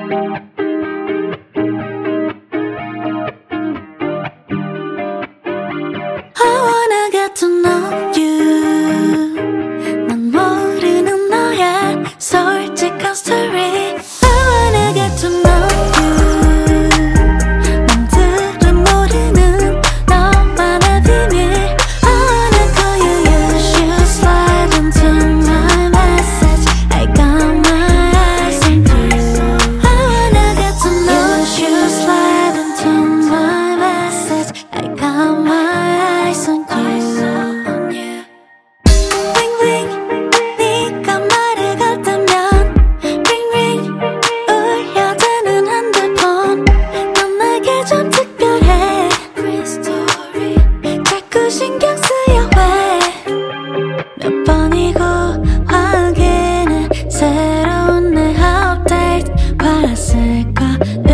I wanna get to know you. 난 모르는 너의 솔직한 story. I wanna get to know you. 남들은 모르는 너만의 비밀. I wanna call you, you should slide into my message. I got my eyes on you. I wanna get to know you. You should slide into my message. I got my eyes on you. Ring ring, 네가 말을 걸 때면 ring ring 울려드는 핸드폰. 넌 내게 좀 특별해. 자꾸 신경 쓰여 왜? 몇 번이고 확인해. 새로운 내 update 받았을까?